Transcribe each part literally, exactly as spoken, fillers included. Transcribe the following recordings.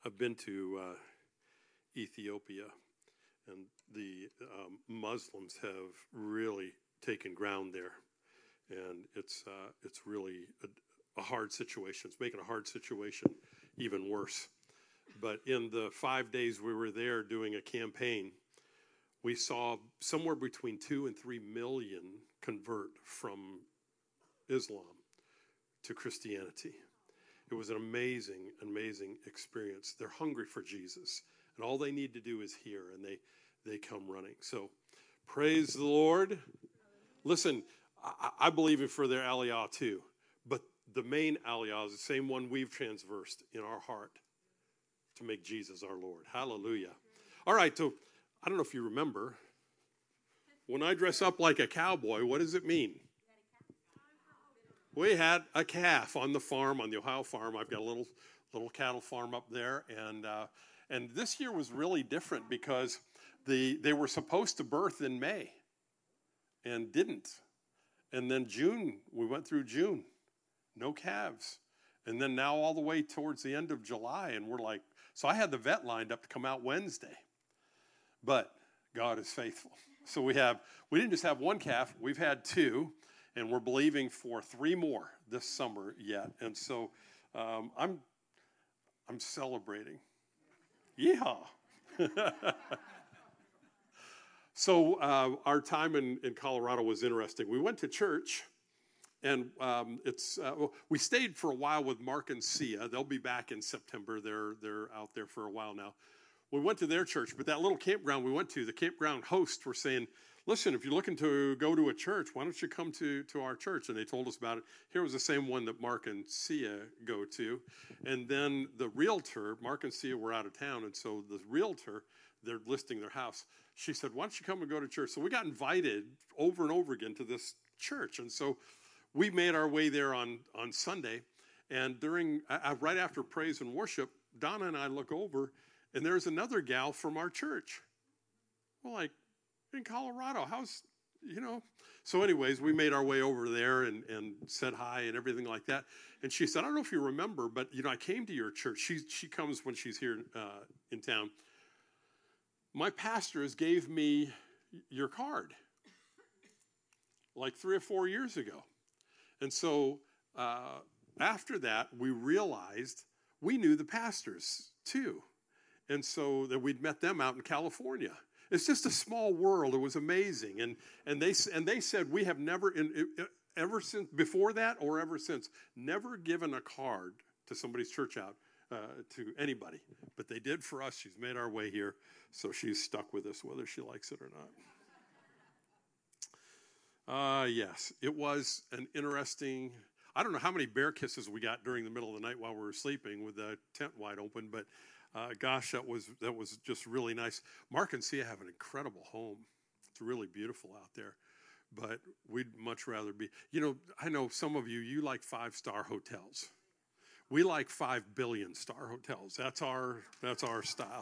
I've been to uh, Ethiopia, and the um, Muslims have really taken ground there, and it's uh, it's really a, a hard situation. It's making a hard situation even worse. But in the five days we were there doing a campaign, we saw somewhere between two and three million convert from Islam to Christianity. It was an amazing, amazing experience. They're hungry for Jesus, and all they need to do is hear, and they, they come running. So praise the Lord. Listen, I, I believe in for their aliyah too, but the main aliyah is the same one we've transversed in our heart, to make Jesus our Lord. Hallelujah. All right, so I don't know if you remember, when I dress up like a cowboy, what does it mean? We had a calf on the farm, on the Ohio farm. I've got a little little cattle farm up there, and uh, and this year was really different because the they were supposed to birth in May and didn't. And then June, we went through June, no calves. And then now all the way towards the end of July, and we're like, so I had the vet lined up to come out Wednesday. But God is faithful. So we have, we didn't just have one calf, we've had two, and we're believing for three more this summer yet. And so um, I'm, I'm celebrating. Yeehaw. So uh, our time in, in Colorado was interesting. We went to church, and um, it's uh, well, we stayed for a while with Mark and Sia. They'll be back in September. They're they're out there for a while now. We went to their church, but that little campground we went to, the campground hosts were saying, listen, if you're looking to go to a church, why don't you come to, to our church? And they told us about it. Here was the same one that Mark and Sia go to. And then the realtor, Mark and Sia were out of town, and so the realtor, they're listing their house. She said, why don't you come and go to church? So we got invited over and over again to this church. And so we made our way there on, on Sunday. And during uh, right after praise and worship, Donna and I look over, and there's another gal from our church. Well, like, in Colorado, how's, you know? So anyways, we made our way over there and, and said hi and everything like that. And she said, I don't know if you remember, but, you know, I came to your church. She, she comes when she's here uh, in town. My pastors gave me your card like three or four years ago. And so uh, after that, we realized we knew the pastors too. And so that we'd met them out in California. It's just a small world. It was amazing. And and they and they said, we have never, in, ever since, before that or ever since, never given a card to somebody's church out uh, to anybody. But they did for us. She's made our way here. So she's stuck with us, whether she likes it or not. Uh, yes, it was an interesting, I don't know how many bear kisses we got during the middle of the night while we were sleeping with the tent wide open, but Uh, gosh, that was that was just really nice. Mark and Sia have an incredible home. It's really beautiful out there. But we'd much rather be, you know, I know some of you, you like five-star hotels. We like five billion star hotels. That's our that's our style.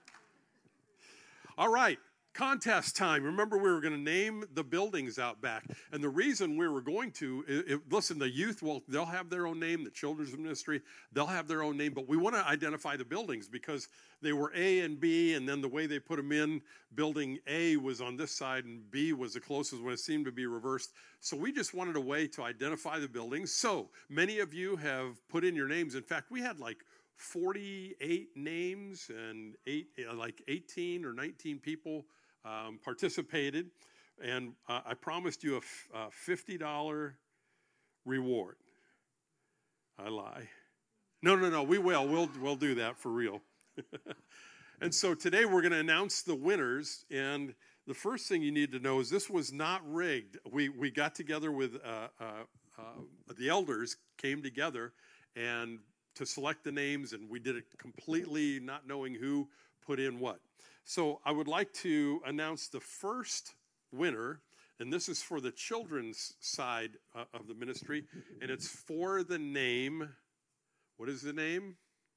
All right. Contest time. Remember, we were going to name the buildings out back. And the reason we were going to, it, it, listen, the youth, will they'll have their own name. The children's ministry, they'll have their own name. But we want to identify the buildings because they were A and B, and then the way they put them in, building A was on this side, and B was the closest one. It seemed to be reversed. So we just wanted a way to identify the buildings. So many of you have put in your names. In fact, we had like forty-eight names, and eight, like eighteen or nineteen people Um, participated, and uh, I promised you a, f- a fifty dollars reward. I lie. No, no, no, we will. We'll, we'll do that for real. And so today we're going to announce the winners, and the first thing you need to know is this was not rigged. We, we got together with, uh, uh, uh, the elders came together and to select the names, and we did it completely not knowing who put in what. So I would like to announce the first winner, and this is for the children's side uh, of the ministry, and it's for the name. What is the name?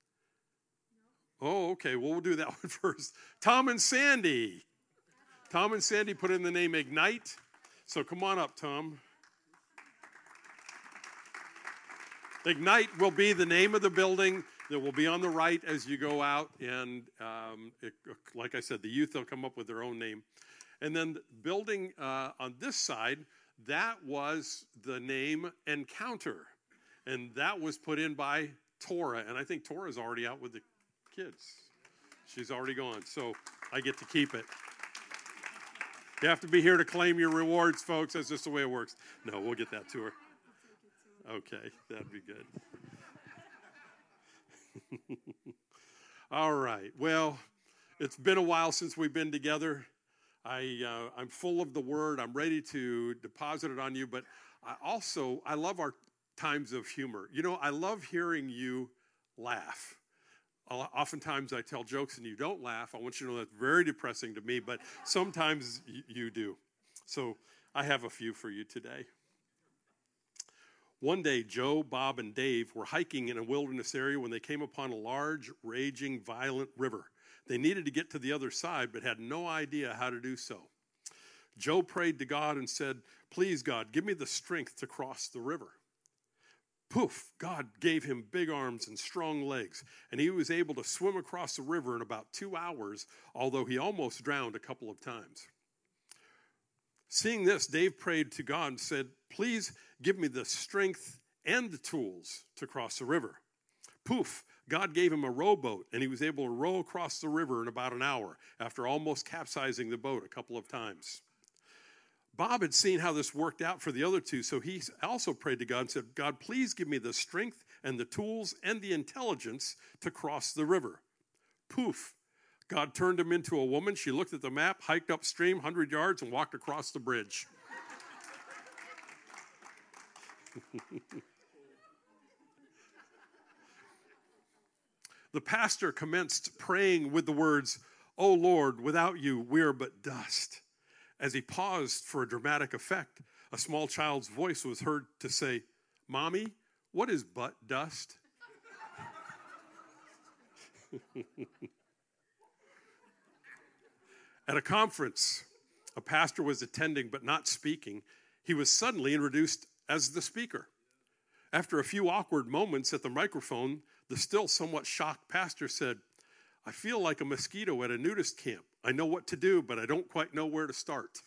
Oh, okay. Well, we'll do that one first. Tom and Sandy. Tom and Sandy put in the name Ignite. So come on up, Tom. Ignite will be the name of the building. that will be on the right as you go out. And um, it, like I said, the youth, they'll come up with their own name. And then building uh, on this side, that was the name Encounter. And that was put in by Tora. And I think Tora's already out with the kids. She's already gone. So I get to keep it. You have to be here to claim your rewards, folks. That's just the way it works. No, we'll get that to her. Okay, that'd be good. All right. Well, it's been a while since we've been together. I, uh, I'm full of the word. I'm ready to deposit it on you. But I also, I love our times of humor. You know, I love hearing you laugh. Oftentimes I tell jokes and you don't laugh. I want you to know that's very depressing to me, but sometimes y- you do. So I have a few for you today. One day, Joe, Bob, and Dave were hiking in a wilderness area when they came upon a large, raging, violent river. They needed to get to the other side, but had no idea how to do so. Joe prayed to God and said, "Please, God, give me the strength to cross the river." Poof, God gave him big arms and strong legs, and he was able to swim across the river in about two hours, although he almost drowned a couple of times. Seeing this, Dave prayed to God and said, "Please give me the strength and the tools to cross the river." Poof, God gave him a rowboat, and he was able to row across the river in about an hour after almost capsizing the boat a couple of times. Bob had seen how this worked out for the other two, so he also prayed to God and said, "God, please give me the strength and the tools and the intelligence to cross the river." Poof, God turned him into a woman. She looked at the map, hiked upstream one hundred yards, and walked across the bridge. The pastor commenced praying with the words, "Oh Lord, without you, we're but dust." As he paused for a dramatic effect, a small child's voice was heard to say, "Mommy, what is but dust?" At a conference a pastor was attending but not speaking, he was suddenly introduced as the speaker. After a few awkward moments at the microphone, the still somewhat shocked pastor said, "I feel like a mosquito at a nudist camp. I know what to do, but I don't quite know where to start."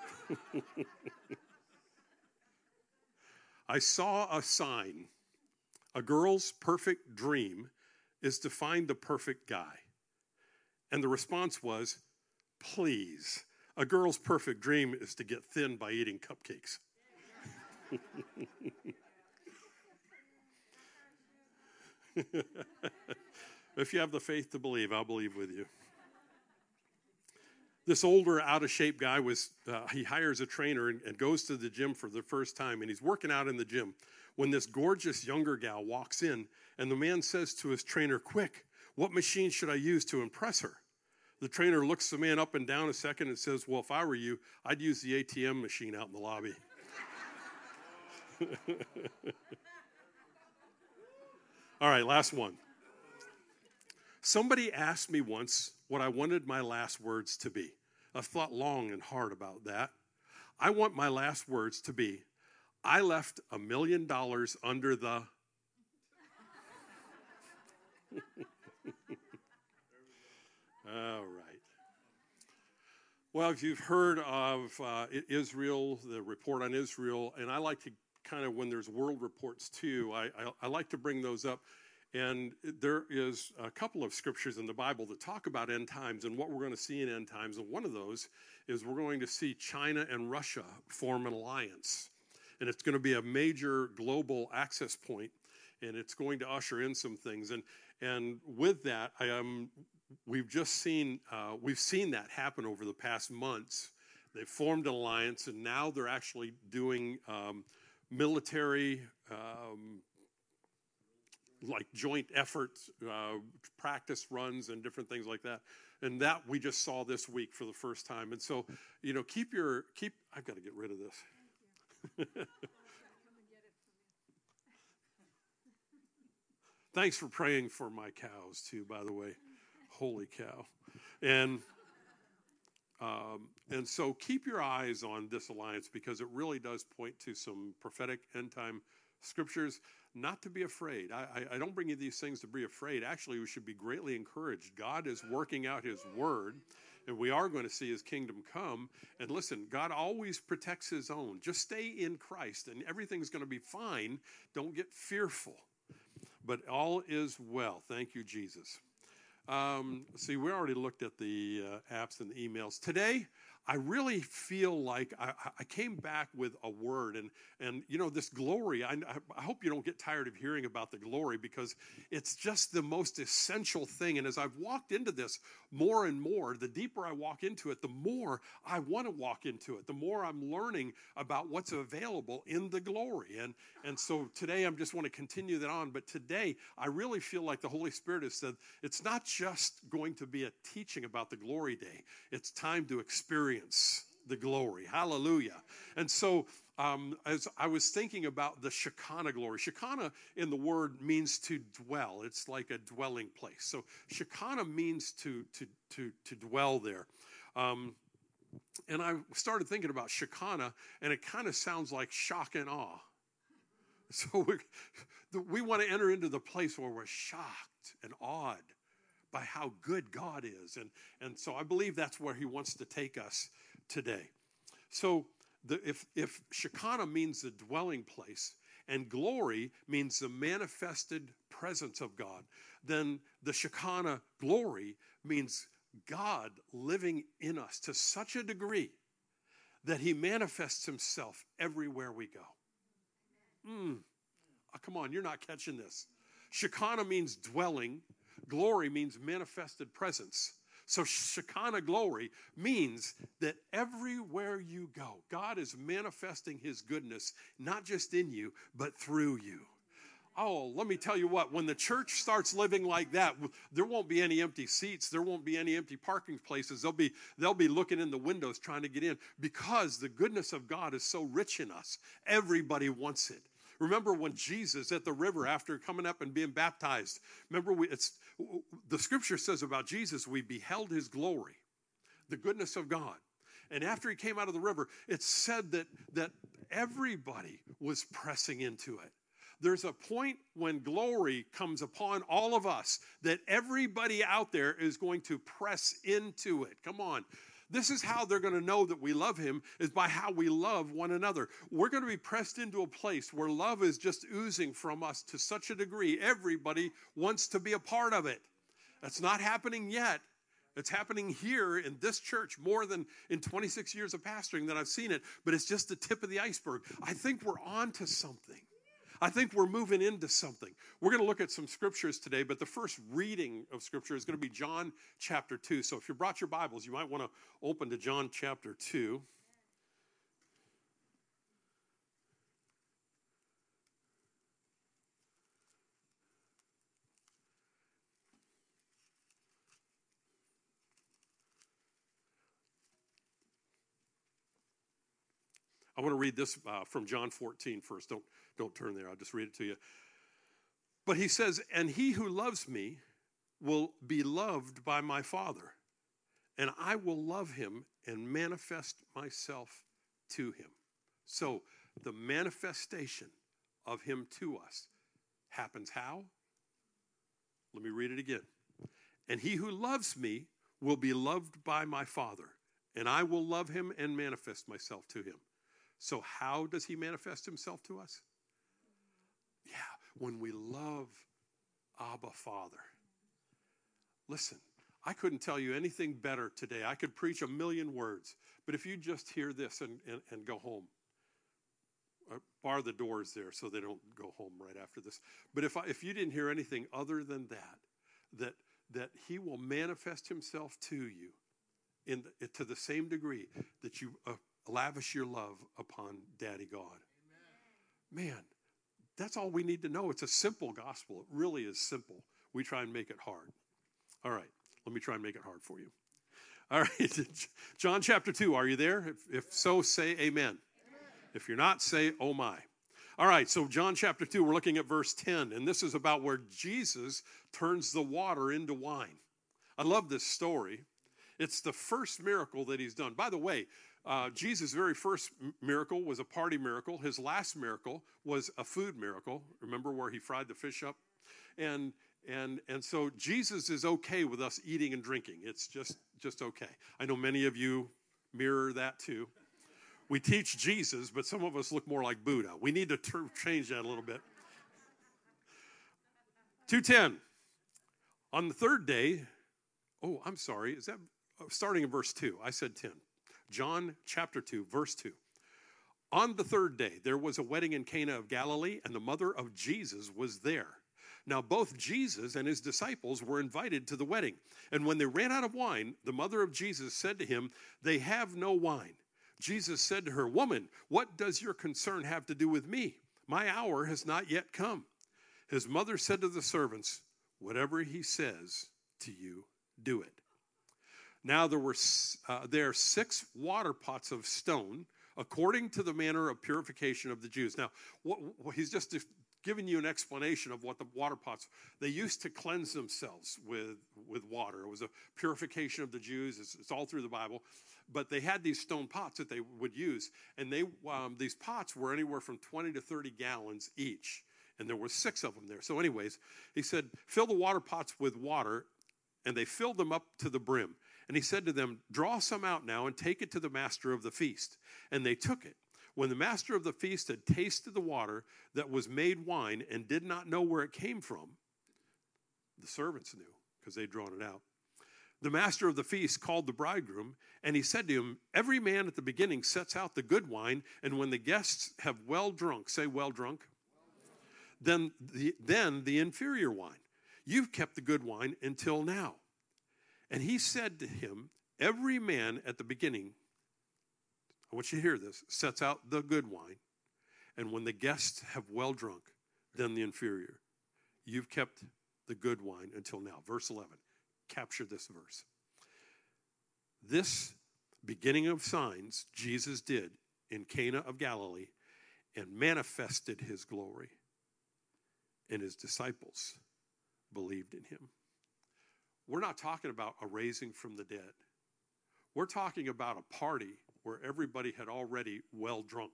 I saw a sign. A girl's perfect dream is to find the perfect guy. And the response was, "Please, a girl's perfect dream is to get thin by eating cupcakes." If you have the faith to believe, I'll believe with you. This older, out-of-shape guy, was uh, he hires a trainer and, and goes to the gym for the first time, and he's working out in the gym when this gorgeous younger gal walks in, and the man says to his trainer, "Quick, what machine should I use to impress her?" The trainer looks the man up and down a second and says, "Well, if I were you, I'd use the A T M machine out in the lobby." All right, last one. Somebody asked me once what I wanted my last words to be. I've thought long and hard about that. I want my last words to be, "I left a million dollars under the..." All right. Well, if you've heard of uh, Israel, the report on Israel, and I like to kind of, when there's world reports too, I, I, I like to bring those up. And there is a couple of scriptures in the Bible that talk about end times and what we're going to see in end times. And one of those is we're going to see China and Russia form an alliance. And it's going to be a major global access point, and it's going to usher in some things. And and with that, I am. We've just seen uh, we've seen that happen over the past months. They've formed an alliance, and now they're actually doing um, military. Um, like joint efforts, uh, practice runs and different things like that. And that we just saw this week for the first time. And so, you know, keep your, keep, I've got to get rid of this. Thanks for praying for my cows too, by the way. Holy cow. And, um, and so keep your eyes on this alliance because it really does point to some prophetic end time scriptures. not to be afraid. I, I, I don't bring you these things to be afraid. Actually, we should be greatly encouraged. God is working out his word, and we are going to see his kingdom come. And listen, God always protects his own. Just stay in Christ, and everything's going to be fine. Don't get fearful. But all is well. Thank you, Jesus. Um, see, we already looked at the uh, apps and the emails. Today, I really feel like I, I came back with a word, and, and you know, this glory, I, I hope you don't get tired of hearing about the glory, because it's just the most essential thing. And as I've walked into this more and more, the deeper I walk into it, the more I want to walk into it, the more I'm learning about what's available in the glory. And, and so today, I just want to continue that on. But today, I really feel like the Holy Spirit has said, it's not just going to be a teaching about the glory day. It's time to experience the glory. Hallelujah. And so um, as I was thinking about the Shekinah glory, Shekinah in the word means to dwell. It's like a dwelling place. So Shekinah means to, to, to, to dwell there. Um, and I started thinking about Shekinah, and it kind of sounds like shock and awe. So we, we want to enter into the place where we're shocked and awed by how good God is. And, and so I believe that's where he wants to take us today. So the, if, if Shekinah means the dwelling place and glory means the manifested presence of God, then the Shekinah glory means God living in us to such a degree that he manifests himself everywhere we go. Mm. Oh, come on, you're not catching this. Shekinah means dwelling. Glory means manifested presence. So Shekinah glory means that everywhere you go, God is manifesting his goodness, not just in you, but through you. Oh, let me tell you what, when the church starts living like that, there won't be any empty seats. There won't be any empty parking places. They'll be, they'll be looking in the windows trying to get in, because the goodness of God is so rich in us. Everybody wants it. Remember when Jesus at the river, after coming up and being baptized, remember we, it's, the scripture says about Jesus, we beheld his glory, the goodness of God. And after he came out of the river, it said that, that everybody was pressing into it. There's a point when glory comes upon all of us that everybody out there is going to press into it. Come on. This is how they're going to know that we love him, is by how we love one another. We're going to be pressed into a place where love is just oozing from us to such a degree. Everybody wants to be a part of it. That's not happening yet. It's happening here in this church more than in twenty-six years of pastoring that I've seen it, but it's just the tip of the iceberg. I think we're on to something. I think we're moving into something. We're going to look at some scriptures today, but the first reading of scripture is going to be John chapter two. So if you brought your Bibles, you might want to open to John chapter two. I want to read this uh, from John fourteen first. Don't, don't turn there. I'll just read it to you. But he says, and he who loves me will be loved by my Father, and I will love him and manifest myself to him. So the manifestation of him to us happens how? Let me read it again. And he who loves me will be loved by my Father, and I will love him and manifest myself to him. So how does he manifest himself to us? Yeah, when we love Abba Father. Listen, I couldn't tell you anything better today. I could preach a million words, but if you just hear this and, and, and go home, uh, bar the doors there so they don't go home right after this. But if I, if you didn't hear anything other than that, that that he will manifest himself to you in the, to the same degree that you uh, lavish your love upon Daddy God. Amen. Man, that's all we need to know. It's a simple gospel. It really is simple. We try and make it hard. All right, let me try and make it hard for you. All right, John chapter two, are you there? If, if so, say amen. Amen. If you're not, say oh my. All right, so John chapter two, we're looking at verse ten, and this is about where Jesus turns the water into wine. I love this story. It's the first miracle that he's done. By the way, Uh, Jesus' very first miracle was a party miracle. His last miracle was a food miracle. Remember where he fried the fish up? And and and so Jesus is okay with us eating and drinking. It's just just okay. I know many of you mirror that too. We teach Jesus, but some of us look more like Buddha. We need to ter- change that a little bit. two ten. On the third day, oh, I'm sorry. Is that starting in verse two? I said ten. John chapter two, verse two. On the third day, there was a wedding in Cana of Galilee, and the mother of Jesus was there. Now, both Jesus and his disciples were invited to the wedding. And when they ran out of wine, the mother of Jesus said to him, "They have no wine." Jesus said to her, "Woman, what does your concern have to do with me? My hour has not yet come." His mother said to the servants, "Whatever he says to you, do it." Now there were uh, there six water pots of stone, according to the manner of purification of the Jews. Now, what, what, he's just giving you an explanation of what the water pots, they used to cleanse themselves with, with water. It was a purification of the Jews. It's, it's all through the Bible. But they had these stone pots that they would use, and they um, these pots were anywhere from twenty to thirty gallons each, and there were six of them there. So anyways, he said, "Fill the water pots with water," and they filled them up to the brim. And he said to them, "Draw some out now and take it to the master of the feast." And they took it. When the master of the feast had tasted the water that was made wine and did not know where it came from, the servants knew because they'd drawn it out. The master of the feast called the bridegroom, and he said to him, "Every man at the beginning sets out the good wine, and when the guests have well drunk," say well drunk, then the, then the inferior wine. You've kept the good wine until now. And he said to him, "Every man at the beginning," I want you to hear this, "sets out the good wine, and when the guests have well drunk, then the inferior. You've kept the good wine until now." Verse eleven. Capture this verse. This beginning of signs Jesus did in Cana of Galilee and manifested his glory, and his disciples believed in him. We're not talking about a raising from the dead. We're talking about a party where everybody had already well drunk.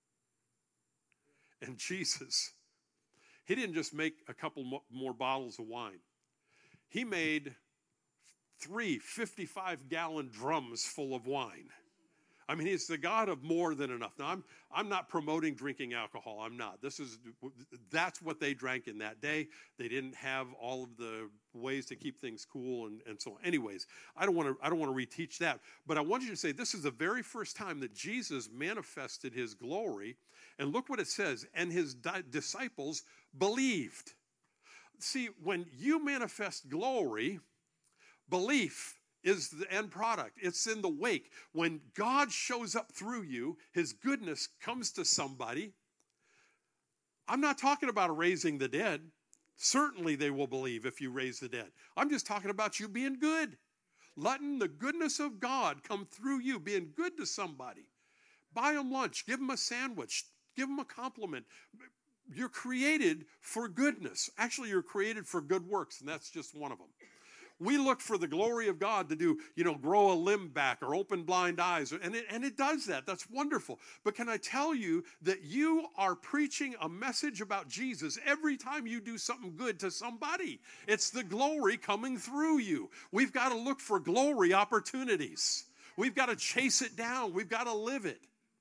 And Jesus, he didn't just make a couple more bottles of wine. He made three fifty-five gallon drums full of wine. I mean, he's the God of more than enough. Now, I'm I'm not promoting drinking alcohol. I'm not. This is that's what they drank in that day. They didn't have all of the ways to keep things cool and, and so on. Anyways, I don't want to I don't want to reteach that. But I want you to say this is the very first time that Jesus manifested his glory. And look what it says. And his di- disciples believed. See, when you manifest glory, belief is the end product. It's in the wake. When God shows up through you, his goodness comes to somebody. I'm not talking about raising the dead. Certainly they will believe if you raise the dead. I'm just talking about you being good. Letting the goodness of God come through you, being good to somebody. Buy them lunch. Give them a sandwich. Give them a compliment. You're created for goodness. Actually, you're created for good works, and that's just one of them. We look for the glory of God to do, you know, grow a limb back or open blind eyes. And it, and it does that. That's wonderful. But can I tell you that you are preaching a message about Jesus every time you do something good to somebody? It's the glory coming through you. We've got to look for glory opportunities. We've got to chase it down. We've got to live it.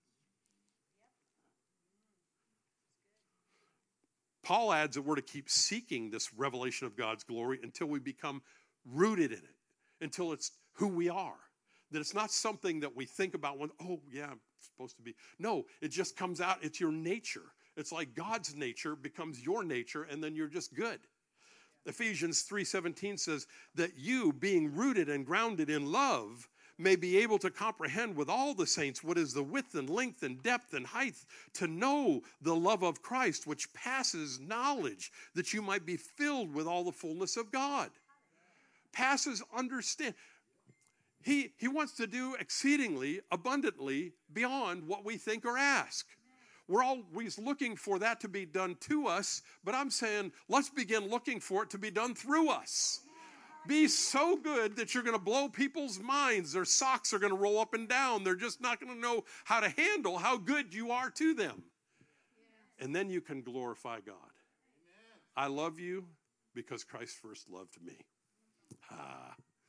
Paul adds that we're to keep seeking this revelation of God's glory until we become rooted in it, until it's who we are. That it's not something that we think about when, oh, yeah, I'm supposed to be. No, it just comes out. It's your nature. It's like God's nature becomes your nature, and then you're just good. Yeah. Ephesians three seventeen says that you, being rooted and grounded in love, may be able to comprehend with all the saints what is the width and length and depth and height, to know the love of Christ, which passes knowledge, that you might be filled with all the fullness of God. Passes understand. He, he wants to do exceedingly abundantly beyond what we think or ask. We're always looking for that to be done to us, but I'm saying let's begin looking for it to be done through us. Be so good that you're going to blow people's minds. Their socks are going to roll up and down. They're just not going to know how to handle how good you are to them. And then you can glorify God. I love you because Christ first loved me. Ah.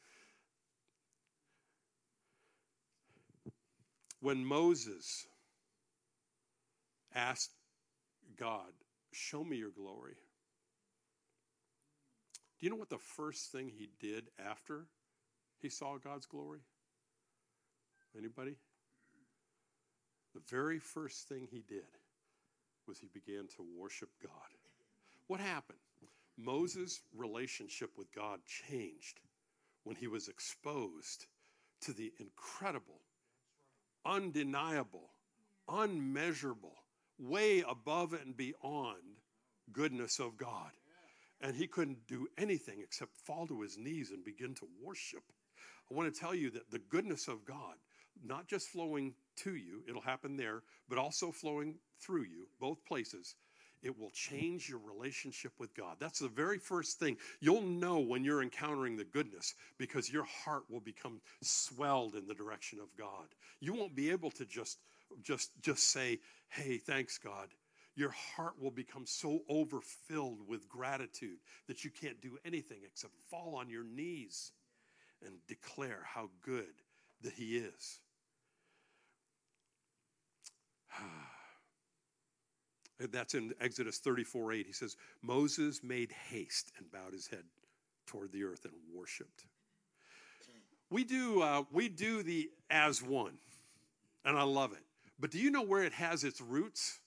When Moses asked God, show me your glory, do you know what the first thing he did after he saw God's glory? Anybody? The very first thing he did was he began to worship God. What happened? Moses' relationship with God changed when he was exposed to the incredible, undeniable, unmeasurable, way above and beyond goodness of God. And he couldn't do anything except fall to his knees and begin to worship. I want to tell you that the goodness of God, not just flowing to you, it'll happen there, but also flowing through you, both places, it will change your relationship with God. That's the very first thing. You'll know when you're encountering the goodness because your heart will become swelled in the direction of God. You won't be able to just, just, just say, hey, thanks, God. Your heart will become so overfilled with gratitude that you can't do anything except fall on your knees and declare how good that he is. That's in Exodus thirty-four eight. He says, Moses made haste and bowed his head toward the earth and worshiped. We do, uh, we do the as one, and I love it. But do you know where it has its roots?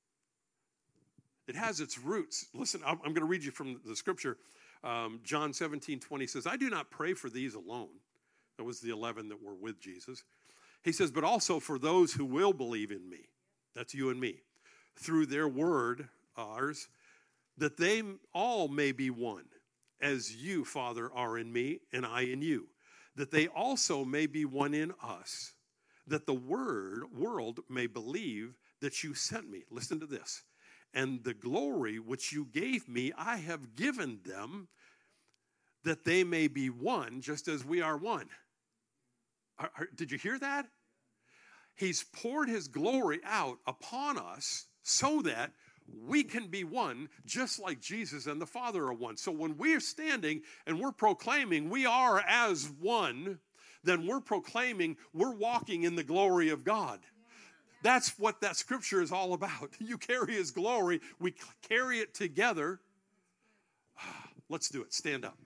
It has its roots. Listen, I'm, I'm going to read you from the scripture. Um, John seventeen twenty says, I do not pray for these alone. That was the eleven that were with Jesus. He says, but also for those who will believe in me. That's you and me. Through their word, ours, that they all may be one, as you, Father, are in me and I in you, that they also may be one in us, that the word world may believe that you sent me. Listen to this. And the glory which you gave me, I have given them, that they may be one, just as we are one. Are, are, did you hear that? He's poured his glory out upon us so that we can be one, just like Jesus and the Father are one. So when we're standing and we're proclaiming we are as one, then we're proclaiming we're walking in the glory of God. That's what that scripture is all about. You carry his glory. We carry it together. Let's do it. Stand up.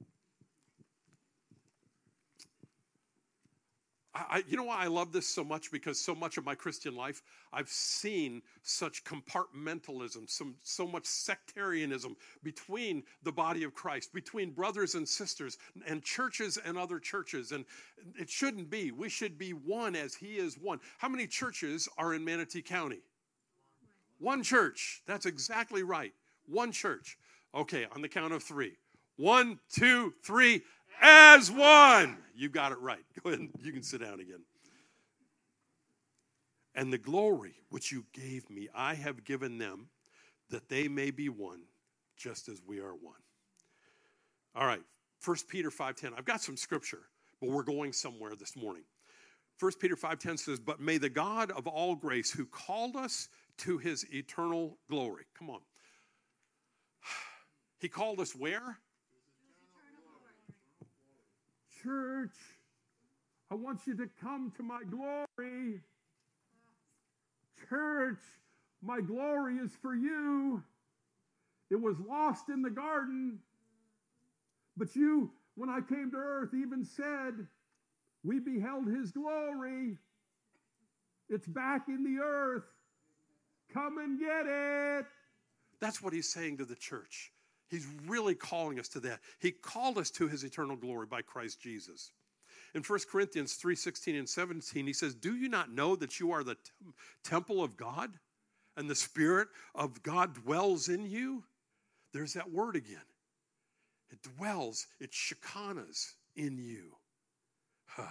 I, you know why I love this so much? Because so much of my Christian life, I've seen such compartmentalism, some, so much sectarianism between the body of Christ, between brothers and sisters, and churches and other churches. And it shouldn't be. We should be one as he is one. How many churches are in Manatee County? One church. That's exactly right. One church. Okay, on the count of three. One, two, three. As one. You got it right. Go ahead and you can sit down again. And the glory which you gave me, I have given them, that they may be one, just as we are one. All right, First Peter five ten. I've got some scripture, but we're going somewhere this morning. First Peter five ten says, but may the God of all grace, who called us to his eternal glory. Come on. He called us where? Church, I want you to come to my glory. Church, my glory is for you. It was lost in the garden. But you, when I came to earth, even said, we beheld his glory. It's back in the earth. Come and get it. That's what he's saying to the church. He's really calling us to that. He called us to his eternal glory by Christ Jesus. In First Corinthians three sixteen and seventeen, he says, do you not know that you are the tem- temple of God and the Spirit of God dwells in you? There's that word again. It dwells, it shekinahs in you. Huh.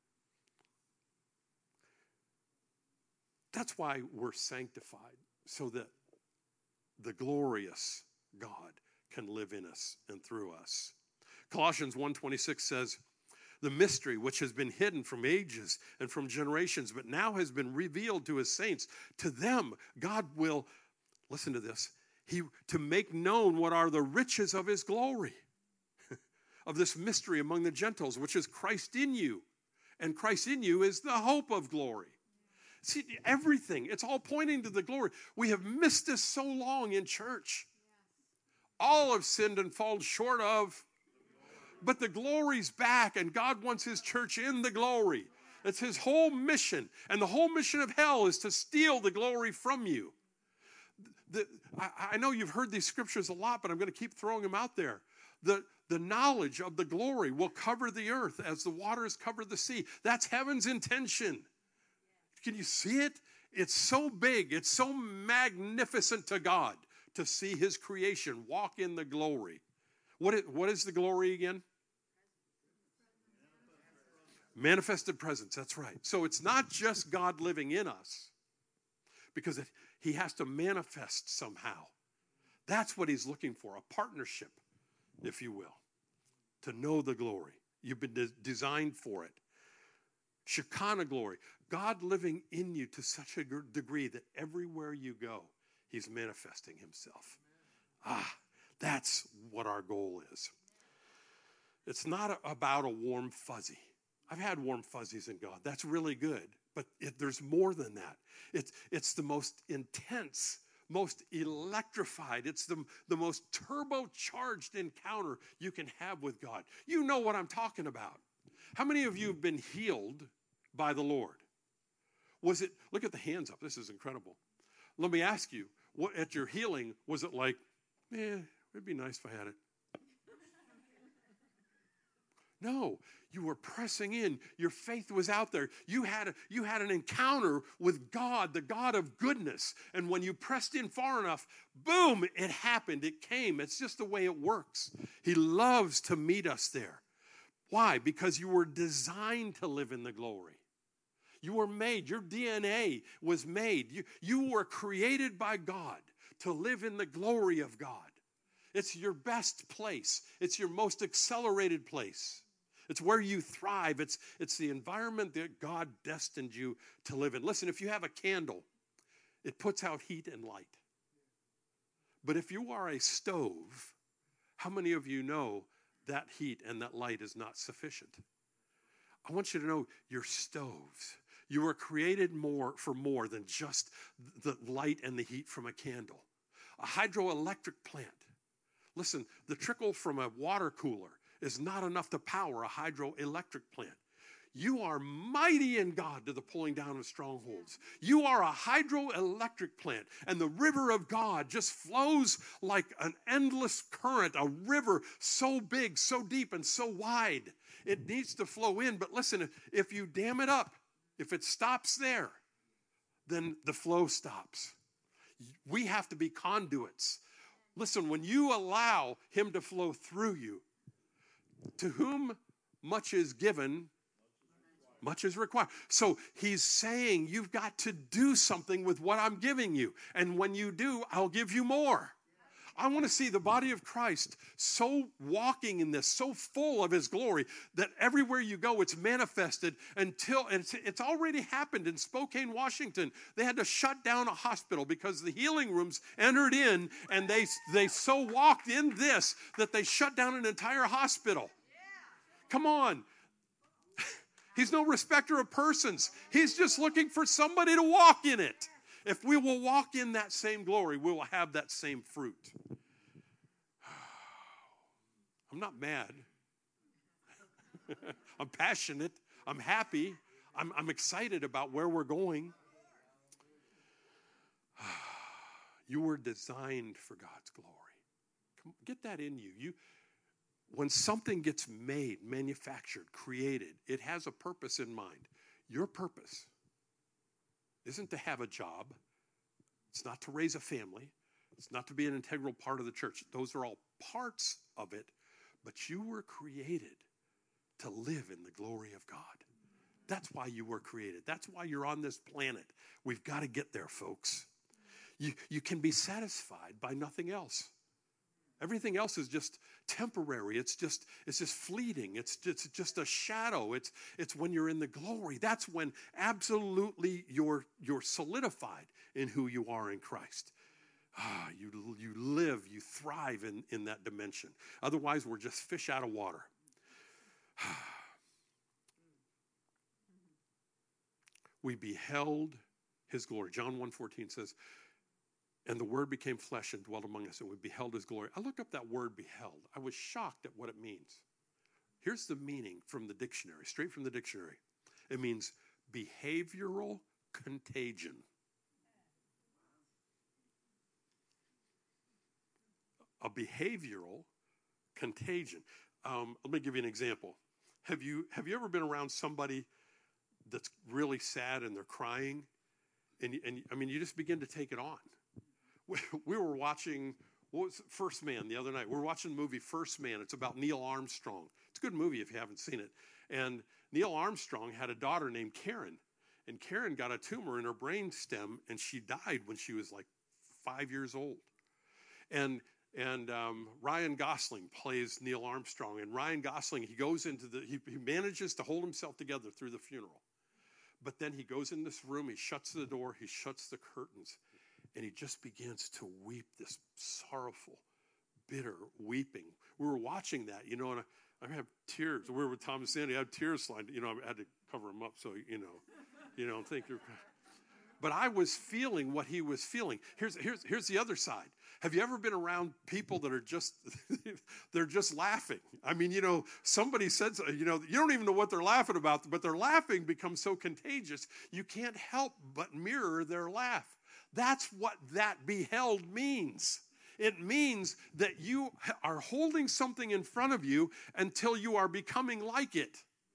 That's why we're sanctified, so that the glorious God can live in us and through us. Colossians one twenty-six says, the mystery which has been hidden from ages and from generations, but now has been revealed to his saints. To them, God will, listen to this, he to make known what are the riches of his glory, of this mystery among the Gentiles, which is Christ in you. And Christ in you is the hope of glory. See, everything, it's all pointing to the glory. We have missed this so long in church. All have sinned and fallen short of. But the glory's back, and God wants his church in the glory. It's his whole mission. And the whole mission of hell is to steal the glory from you. The, I, I know you've heard these scriptures a lot, but I'm going to keep throwing them out there. The, the knowledge of the glory will cover the earth as the waters cover the sea. That's heaven's intention. Can you see it? It's so big. It's so magnificent to God to see his creation walk in the glory. What is, what is the glory again? Manifested presence, that's right. So it's not just God living in us, because it, he has to manifest somehow. That's what he's looking for, a partnership, if you will, to know the glory. You've been de- designed for it. Shekinah glory, God living in you to such a degree that everywhere you go, he's manifesting himself. Ah, that's what our goal is. It's not a, about a warm fuzzy. I've had warm fuzzies in God. That's really good. But it, there's more than that. It's, it's the most intense, most electrified. It's the, the most turbocharged encounter you can have with God. You know what I'm talking about. How many of you have been healed by the Lord? Was it, look at the hands up. This is incredible. Let me ask you, what, at your healing, was it like, eh, it'd be nice if I had it? No, you were pressing in. Your faith was out there. You had, a, you had an encounter with God, the God of goodness. And when you pressed in far enough, boom, it happened. It came. It's just the way it works. He loves to meet us there. Why? Because you were designed to live in the glory. You were made. Your D N A was made. You, you were created by God to live in the glory of God. It's your best place. It's your most accelerated place. It's where you thrive. It's, it's the environment that God destined you to live in. Listen, if you have a candle, it puts out heat and light. But if you are a stove, how many of you know that heat and that light is not sufficient? I want you to know you're stoves. You were created more for more than just the light and the heat from a candle. A hydroelectric plant. Listen, the trickle from a water cooler is not enough to power a hydroelectric plant. You are mighty in God to the pulling down of strongholds. You are a hydroelectric plant, and the river of God just flows like an endless current, a river so big, so deep, and so wide. It needs to flow in, but listen, if you dam it up, if it stops there, then the flow stops. We have to be conduits. Listen, when you allow him to flow through you, to whom much is given, much is required. So he's saying you've got to do something with what I'm giving you. And when you do, I'll give you more. I want to see the body of Christ so walking in this, so full of his glory, that everywhere you go, it's manifested until, and it's, it's already happened in Spokane, Washington. They had to shut down a hospital because the healing rooms entered in, and they, they so walked in this that they shut down an entire hospital. Come on. He's no respecter of persons. He's just looking for somebody to walk in it. If we will walk in that same glory, we will have that same fruit. I'm not mad. I'm passionate. I'm happy. I'm, I'm excited about where we're going. You were designed for God's glory. Come, get that in you. You, when something gets made, manufactured, created, it has a purpose in mind. Your purpose isn't to have a job. It's not to raise a family. It's not to be an integral part of the church. Those are all parts of it. But you were created to live in the glory of God. That's why you were created. That's why you're on this planet. We've got to get there, folks. You, you can be satisfied by nothing else. Everything else is just temporary. It's just it's just fleeting. It's just, it's just a shadow. It's it's when you're in the glory. That's when absolutely you're you're solidified in who you are in Christ. Ah, you you live, you thrive in, in that dimension. Otherwise, we're just fish out of water. We beheld his glory. John one fourteen says, and the word became flesh and dwelt among us, and we beheld his glory. I looked up that word beheld. I was shocked at what it means. Here's the meaning from the dictionary, straight from the dictionary. It means behavioral contagion. A behavioral contagion. Um, let me give you an example. Have you have you ever been around somebody that's really sad and they're crying, and and I mean you just begin to take it on? We, we were watching what was it, First Man the other night. We were watching the movie First Man. It's about Neil Armstrong. It's a good movie if you haven't seen it. And Neil Armstrong had a daughter named Karen, and Karen got a tumor in her brain stem, and she died when she was like five years old. And And um, Ryan Gosling plays Neil Armstrong. And Ryan Gosling, he goes into the, he, he manages to hold himself together through the funeral. But then he goes in this room, he shuts the door, he shuts the curtains, and he just begins to weep, this sorrowful, bitter weeping. We were watching that, you know, and I, I have tears. We were with Tom and Sandy, I had tears sliding, you know, I had to cover him up so, you know, you know, think you're... But I was feeling what he was feeling. Here's, here's, here's the other side. Have you ever been around people that are just, they're just laughing? I mean, you know, somebody said, you know, you don't even know what they're laughing about, but their laughing becomes so contagious, you can't help but mirror their laugh. That's what that beheld means. It means that you are holding something in front of you until you are becoming like it.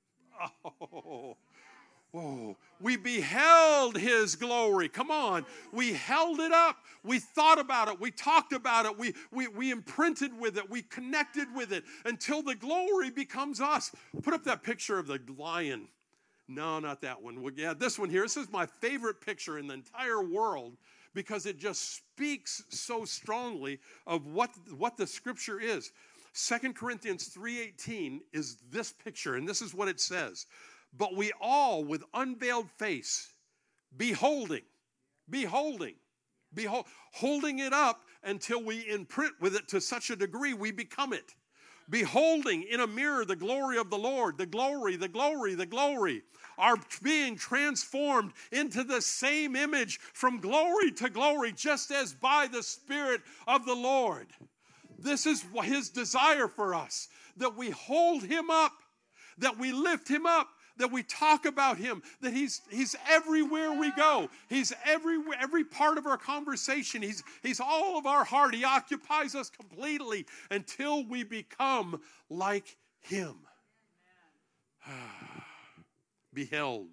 Oh, Oh, we beheld his glory. Come on. We held it up. We thought about it. We talked about it. We, we, we imprinted with it. We connected with it until the glory becomes us. Put up that picture of the lion. No, not that one. Well, yeah, this one here. This is my favorite picture in the entire world because it just speaks so strongly of what, what the scripture is. Second Corinthians three eighteen is this picture, and this is what it says. But we all, with unveiled face, beholding, beholding, behold, holding it up until we imprint with it to such a degree we become it. Beholding in a mirror the glory of the Lord, the glory, the glory, the glory, are being transformed into the same image from glory to glory, just as by the Spirit of the Lord. This is his desire for us, that we hold him up, that we lift him up, that we talk about him, that he's he's everywhere we go. He's every every part of our conversation. He's he's all of our heart. He occupies us completely until we become like him. Beheld.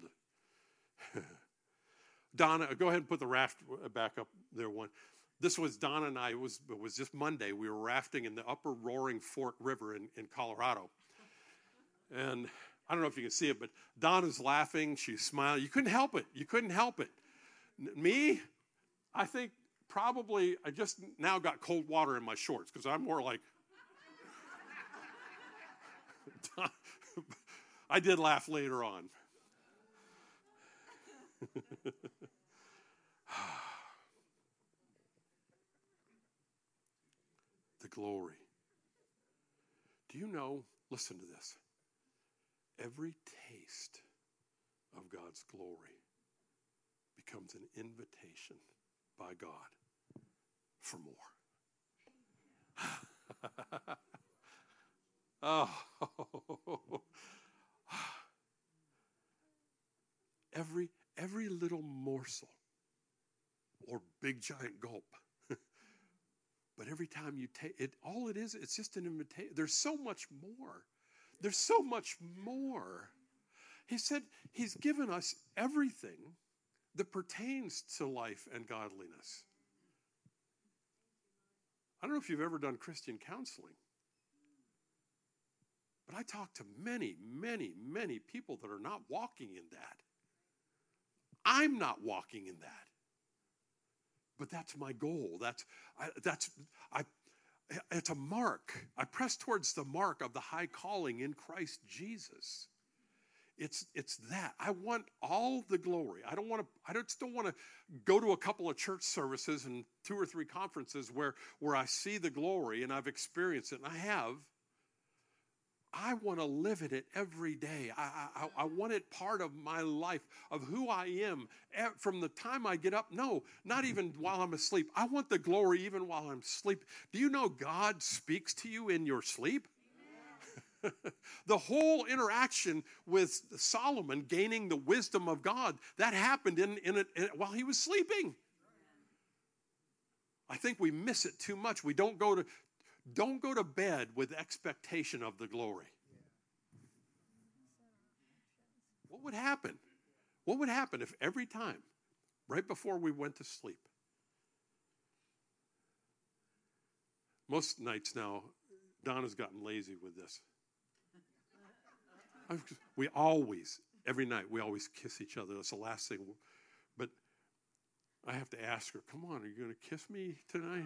Donna, go ahead and put the raft back up there one. This was Donna and I. It was, it was just Monday. We were rafting in the upper Roaring Fork River in, in Colorado. And I don't know if you can see it, but Donna's laughing. She's smiling. You couldn't help it. You couldn't help it. Me, I think probably I just now got cold water in my shorts because I'm more like, I did laugh later on. The glory. Do you know, listen to this. Every taste of God's glory becomes an invitation by God for more. Oh, every every little morsel or big giant gulp. But every time you take it, all it is, it's just an invitation. There's so much more. There's so much more. He said he's given us everything that pertains to life and godliness. I don't know if you've ever done Christian counseling, but I talk to many, many, many people that are not walking in that. I'm not walking in that. But that's my goal. That's I, that's I It's a mark. I press towards the mark of the high calling in Christ Jesus. It's it's that. I want all the glory. I don't want to, I just don't want to go to a couple of church services and two or three conferences where, where I see the glory and I've experienced it, and I have. I want to live in it every day. I, I, I want it part of my life, of who I am from the time I get up. No, not even while I'm asleep. I want the glory even while I'm asleep. Do you know God speaks to you in your sleep? The whole interaction with Solomon gaining the wisdom of God, that happened in, in it in, while he was sleeping. I think we miss it too much. We don't go to don't go to bed with expectation of the glory. What would happen? What would happen if every time, right before we went to sleep, most nights now, Donna's gotten lazy with this. We always, every night, we always kiss each other. That's the last thing. But I have to ask her, come on, are you going to kiss me tonight?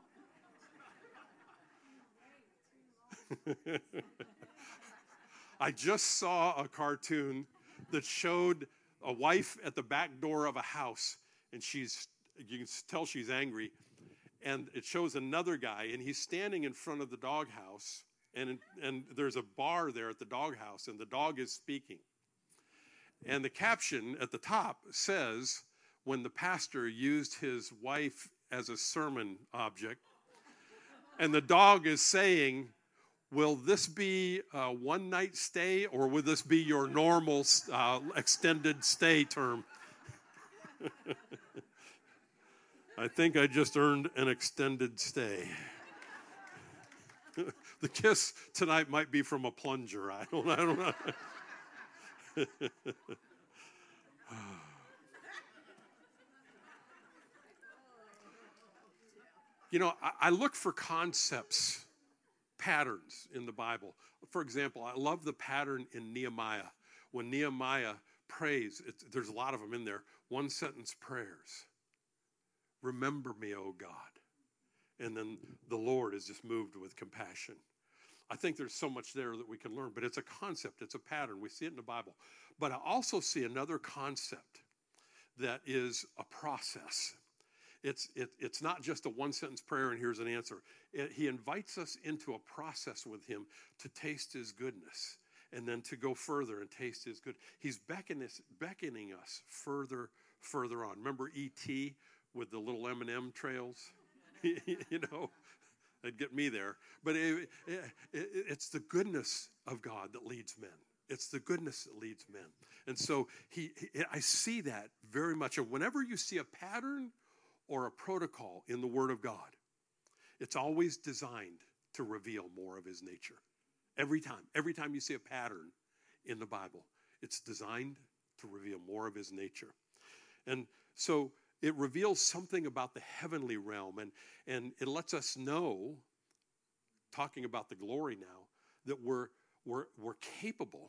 I just saw a cartoon that showed a wife at the back door of a house, and she's, you can tell she's angry, and it shows another guy, and he's standing in front of the doghouse, and and there's a bar there at the doghouse, and the dog is speaking. And the caption at the top says, when the pastor used his wife as a sermon object, and the dog is saying, will this be a one-night stay, or will this be your normal uh, extended stay term? I think I just earned an extended stay. The kiss tonight might be from a plunger. I don't, I don't know. You know, I, I look for concepts, patterns in the Bible. For example, I love the pattern in Nehemiah. When Nehemiah prays, it, there's a lot of them in there, one-sentence prayers. Remember me, O God. And then the Lord is just moved with compassion. I think there's so much there that we can learn, but it's a concept, it's a pattern. We see it in the Bible. But I also see another concept that is a process. It's it, it's not just a one-sentence prayer and here's an answer. It, he invites us into a process with him to taste his goodness and then to go further and taste his good. He's beckoning us, beckoning us further, further on. Remember E T with the little M and M trails? You know, that'd get me there. But it, it, it, it's the goodness of God that leads men. It's the goodness that leads men. And so he, he, I see that very much. And whenever you see a pattern or a protocol in the Word of God, it's always designed to reveal more of his nature. Every time. Every time you see a pattern in the Bible, it's designed to reveal more of his nature. And so it reveals something about the heavenly realm, and, and it lets us know, talking about the glory now, that we're we're we're capable,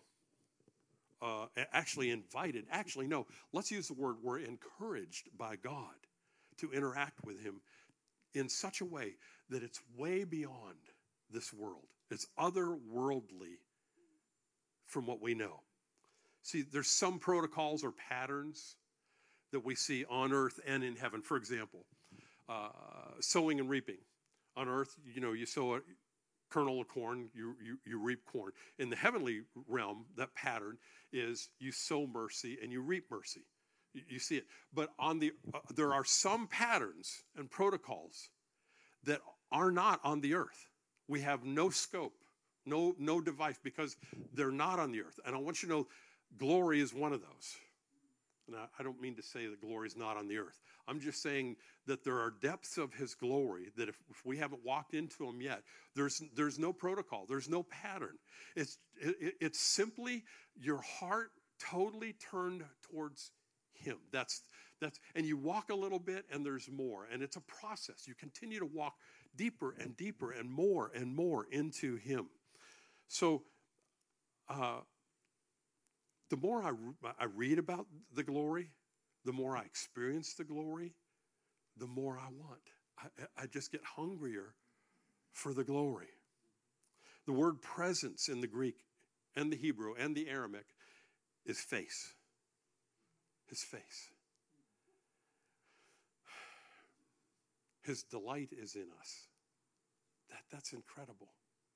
uh, actually invited, actually no, let's use the word, we're encouraged by God to interact with him in such a way that it's way beyond this world. It's otherworldly from what we know. See, there's some protocols or patterns that we see on earth and in heaven. For example, uh, sowing and reaping. On earth, you know, you sow a kernel of corn, you, you, you reap corn. In the heavenly realm, that pattern is you sow mercy and you reap mercy. You, you see it. But on the uh, there are some patterns and protocols that are not on the earth. We have no scope, no, no device, because they're not on the earth. And I want you to know, glory is one of those. And I don't mean to say that glory is not on the earth. I'm just saying that there are depths of his glory that if, if we haven't walked into them yet, there's there's no protocol. There's no pattern. It's it, it's simply your heart totally turned towards him. That's that's and you walk a little bit and there's more. And it's a process. You continue to walk deeper and deeper and more and more into him. So uh The more I, I read about the glory, the more I experience the glory, the more I want. I, I just get hungrier for the glory. The word presence in the Greek and the Hebrew and the Aramaic is face. His face. His delight is in us. That, that's incredible.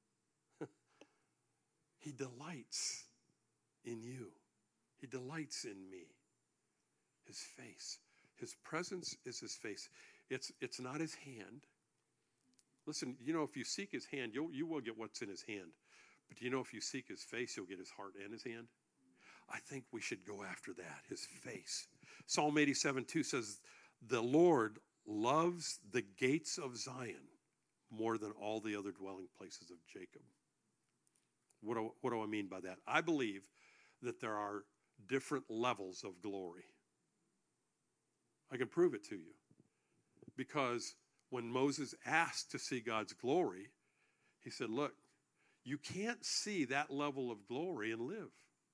He delights in you. He delights in me. His face. His presence is his face. It's, it's not his hand. Listen, you know, if you seek his hand, you'll, you will get what's in his hand. But do you know if you seek his face, you'll get his heart and his hand? I think we should go after that, his face. Psalm eighty-seven two says, the Lord loves the gates of Zion more than all the other dwelling places of Jacob. What do, what do I mean by that? I believe that there are different levels of glory. I can prove it to you. Because when Moses asked to see God's glory, he said, look, you can't see that level of glory and live.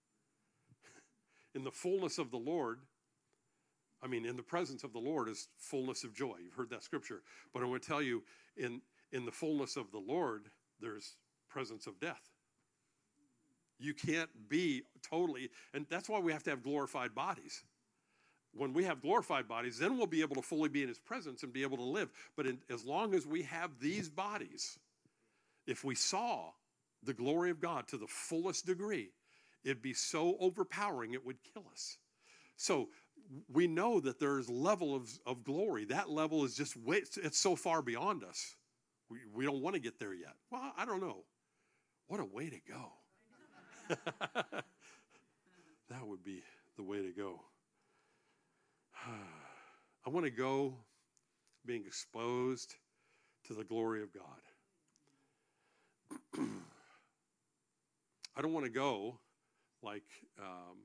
In the fullness of the Lord, I mean, in the presence of the Lord is fullness of joy. You've heard that scripture. But I want to tell you, in, in the fullness of the Lord, there's presence of death. You can't be totally, and that's why we have to have glorified bodies. When we have glorified bodies, then we'll be able to fully be in his presence and be able to live. But in, as long as we have these bodies, if we saw the glory of God to the fullest degree, it'd be so overpowering it would kill us. So we know that there's level of, of glory. That level is just way, it's so far beyond us. We, we don't want to get there yet. Well, I don't know. What a way to go. That would be the way to go. I want to go being exposed to the glory of God. I don't want to go like um,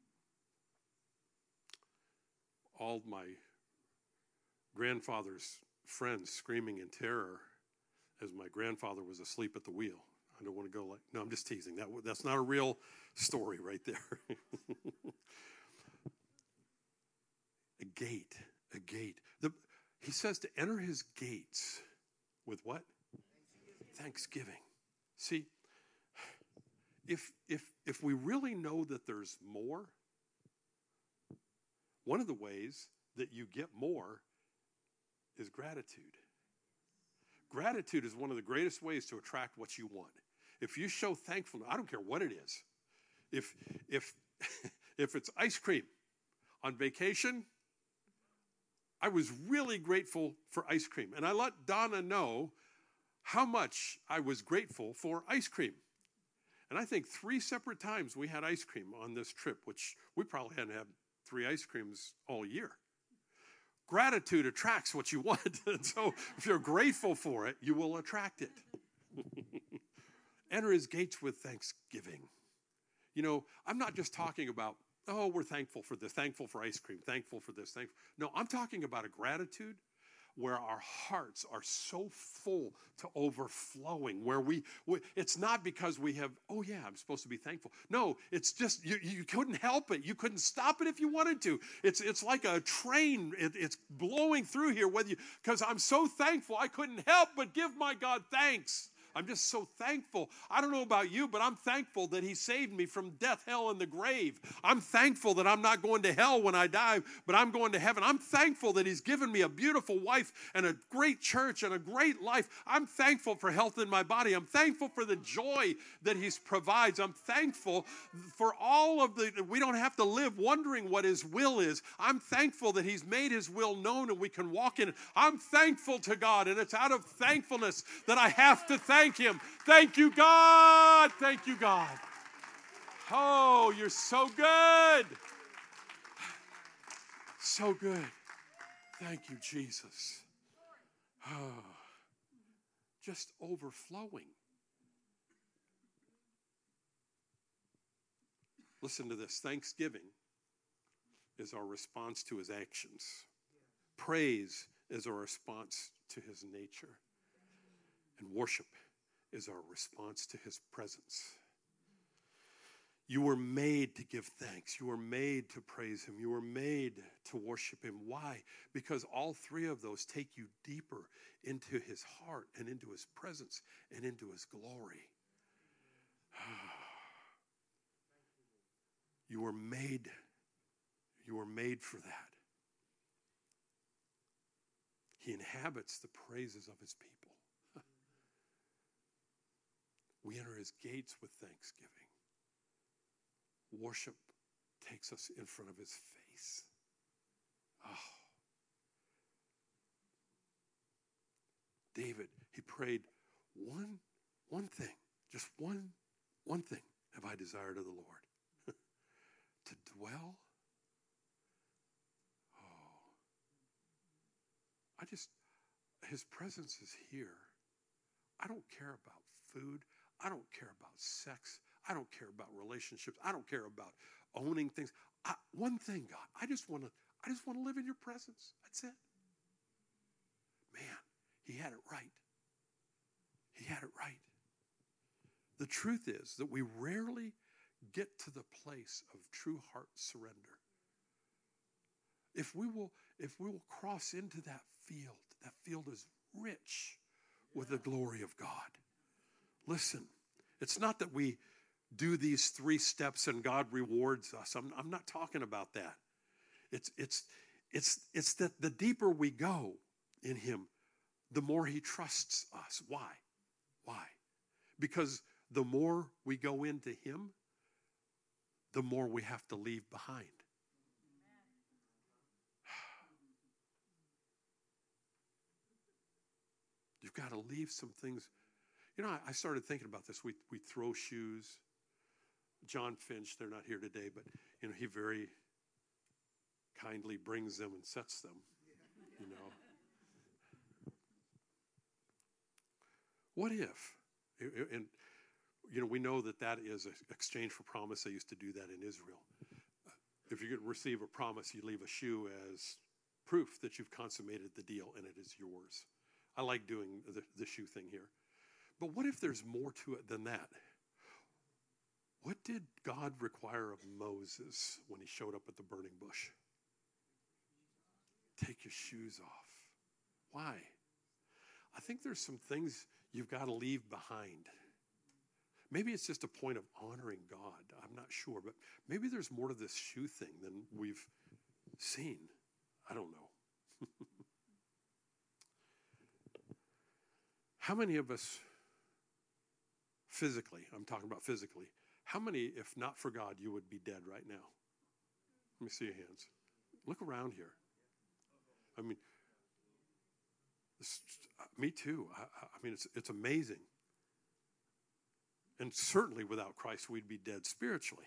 all my grandfather's friends screaming in terror as my grandfather was asleep at the wheel. I don't want to go like, no, I'm just teasing. That That's not a real story right there. A gate, a gate. The, he says to enter his gates with what? Thanksgiving. Thanksgiving. See, if if if we really know that there's more, one of the ways that you get more is gratitude. Gratitude is one of the greatest ways to attract what you want. If you show thankfulness, I don't care what it is. If if if it's ice cream on vacation, I was really grateful for ice cream. And I let Donna know how much I was grateful for ice cream. And I think three separate times we had ice cream on this trip, which we probably hadn't had three ice creams all year. Gratitude attracts what you want. And so if you're grateful for it, you will attract it. Enter his gates with thanksgiving. You know, I'm not just talking about, oh, we're thankful for this, thankful for ice cream, thankful for this, thankful. No, I'm talking about a gratitude where our hearts are so full to overflowing, where we, we it's not because we have, oh yeah, I'm supposed to be thankful. No, it's just, you, you couldn't help it. You couldn't stop it if you wanted to. It's it's like a train. It, it's blowing through here, whether you, because I'm so thankful, I couldn't help but give my God thanks. I'm just so thankful. I don't know about you, but I'm thankful that he saved me from death, hell, and the grave. I'm thankful that I'm not going to hell when I die, but I'm going to heaven. I'm thankful that he's given me a beautiful wife and a great church and a great life. I'm thankful for health in my body. I'm thankful for the joy that he provides. I'm thankful for all of the, we don't have to live wondering what his will is. I'm thankful that he's made his will known and we can walk in it. I'm thankful to God, and it's out of thankfulness that I have to thank Thank him. Thank you, God. Thank you, God. Oh, you're so good. So good. Thank you, Jesus. Oh, just overflowing. Listen to this. Thanksgiving is our response to his actions. Praise is our response to his nature. And worship is our response to his presence. You were made to give thanks. You were made to praise him. You were made to worship him. Why? Because all three of those take you deeper into his heart and into his presence and into his glory. You were made, you were made for that. He inhabits the praises of his people. We enter his gates with thanksgiving. Worship takes us in front of his face. Oh. David, he prayed one, one thing, just one, one thing have I desired of the Lord. To dwell. Oh. I just, his presence is here. I don't care about food. I don't care about sex. I don't care about relationships. I don't care about owning things. I, one thing, God, I just want to, I just want to live in your presence. That's it. Man, he had it right. He had it right. The truth is that we rarely get to the place of true heart surrender. If we will, if we will cross into that field, that field is rich with the glory of God. Listen, it's not that we do these three steps and God rewards us. I'm, I'm not talking about that. It's, it's, it's, it's that the deeper we go in him, the more he trusts us. Why? Why? Because the more we go into him, the more we have to leave behind. You've got to leave some things. You know, I, I started thinking about this. We we throw shoes. John Finch, they're not here today, but you know, he very kindly brings them and sets them. You know, what if? And you know, we know that that is an exchange for promise. They used to do that in Israel. If you could receive a promise, you leave a shoe as proof that you've consummated the deal and it is yours. I like doing the, the shoe thing here. But what if there's more to it than that? What did God require of Moses when he showed up at the burning bush? Take your shoes off. Why? I think there's some things you've got to leave behind. Maybe it's just a point of honoring God. I'm not sure, but maybe there's more to this shoe thing than we've seen. I don't know. How many of us physically, I'm talking about physically, how many, if not for God, you would be dead right now? Let me see your hands. Look around here. I mean, this, me too. I, I mean, it's it's amazing. And certainly without Christ, we'd be dead spiritually.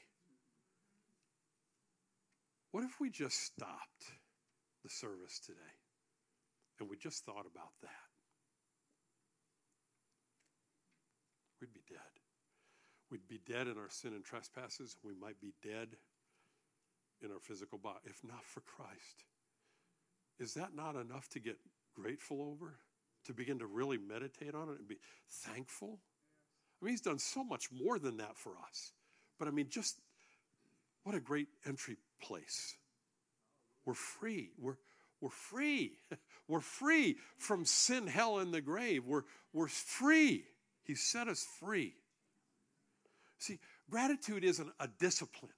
What if we just stopped the service today and we just thought about that? We'd be dead. We'd be dead in our sin and trespasses. We might be dead in our physical body, if not for Christ. Is that not enough to get grateful over? To begin to really meditate on it and be thankful? I mean, he's done so much more than that for us. But I mean, just what a great entry place. We're free. We're, we're free. We're free from sin, hell, and the grave. We're, we're free. He set us free. See, gratitude isn't a discipline.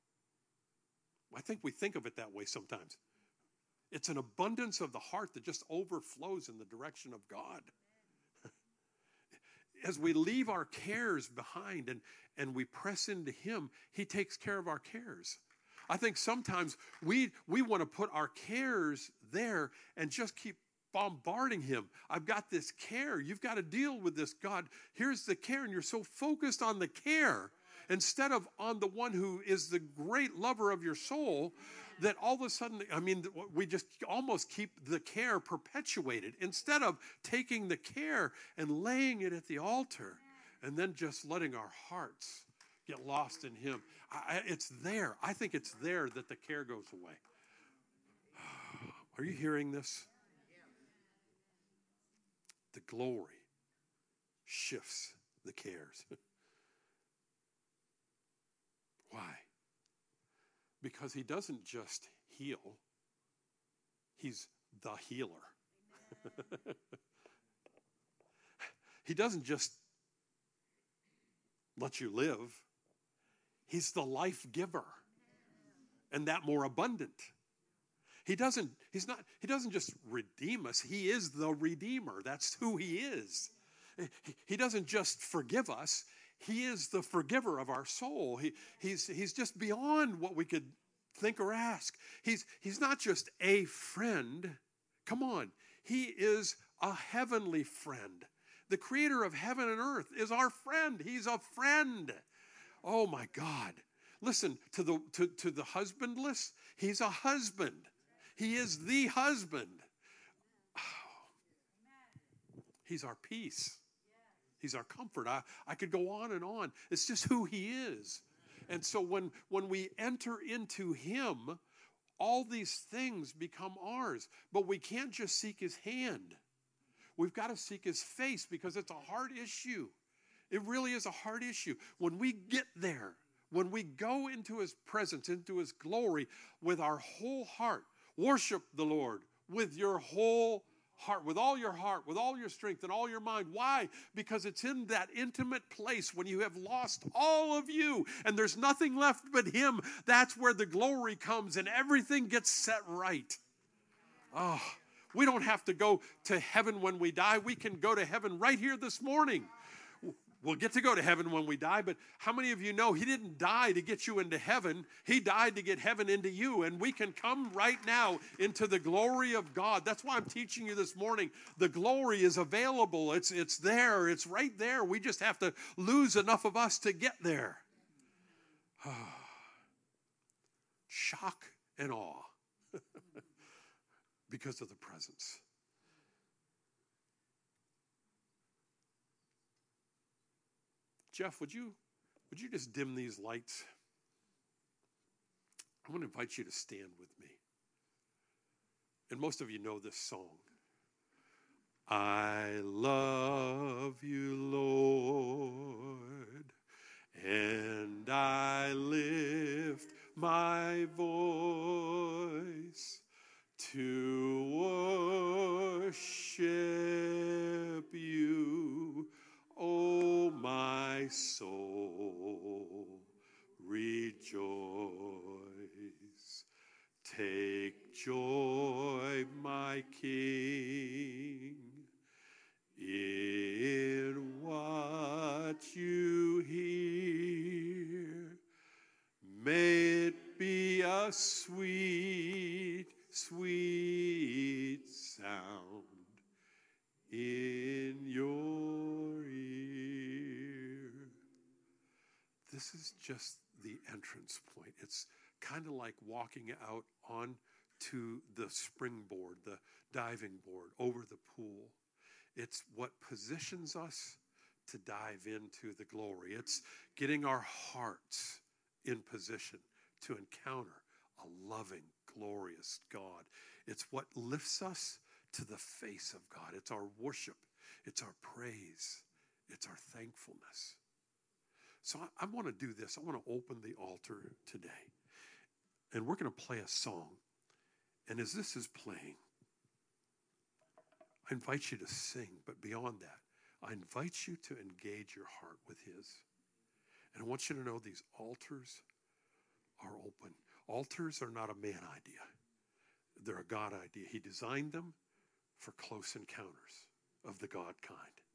I think we think of it that way sometimes. It's an abundance of the heart that just overflows in the direction of God. As we leave our cares behind and, and we press into him, he takes care of our cares. I think sometimes we we want to put our cares there and just keep bombarding him. I've got this care. You've got to deal with this. God, here's the care. And you're so focused on the care instead of on the one who is the great lover of your soul that all of a sudden, I mean, we just almost keep the care perpetuated instead of taking the care and laying it at the altar and then just letting our hearts get lost in him. I, it's there. I think it's there that the care goes away. Are you hearing this? The glory shifts the cares. Because he doesn't just heal, he's the healer. He doesn't just let you live, he's the life giver, and that more abundant. He doesn't, he's not, he doesn't just redeem us, he is the Redeemer. That's who he is. He doesn't just forgive us, he is the forgiver of our soul. He, he's, he's just beyond what we could think or ask. He's, he's not just a friend. Come on. He is a heavenly friend. The creator of heaven and earth is our friend. He's a friend. Oh my God. Listen, to the, to, to the husbandless, he's a husband. He is the husband. Oh. He's our peace. He's our comfort. I, I could go on and on. It's just who he is. And so when, when we enter into him, all these things become ours. But we can't just seek his hand. We've got to seek his face because it's a hard issue. It really is a hard issue. When we get there, when we go into his presence, into his glory with our whole heart, worship the Lord with your whole heart, with all your heart, with all your strength and all your mind. Why? Because it's in that intimate place when you have lost all of you and there's nothing left but him. That's where the glory comes and everything gets set right. Oh, we don't have to go to heaven when we die. We can go to heaven right here this morning. We'll get to go to heaven when we die, but how many of you know he didn't die to get you into heaven? He died to get heaven into you, and we can come right now into the glory of God. That's why I'm teaching you this morning. The glory is available. It's, it's there. It's right there. We just have to lose enough of us to get there. Shock and awe because of the presence. Jeff, would you, would you just dim these lights? I want to invite you to stand with me. And most of you know this song. I love you, Lord, and I lift my voice to worship you. Oh, my soul, rejoice. Take joy, my King, in what you hear. May it be a sweet, sweet sound in your ear. This is just the entrance point. It's kind of like walking out onto the springboard, the diving board, over the pool. It's what positions us to dive into the glory. It's getting our hearts in position to encounter a loving, glorious God. It's what lifts us to the face of God. It's our worship. It's our praise. It's our thankfulness. So I, I want to do this. I want to open the altar today. And we're going to play a song. And as this is playing, I invite you to sing. But beyond that, I invite you to engage your heart with his. And I want you to know these altars are open. Altars are not a man idea. They're a God idea. He designed them for close encounters of the God kind.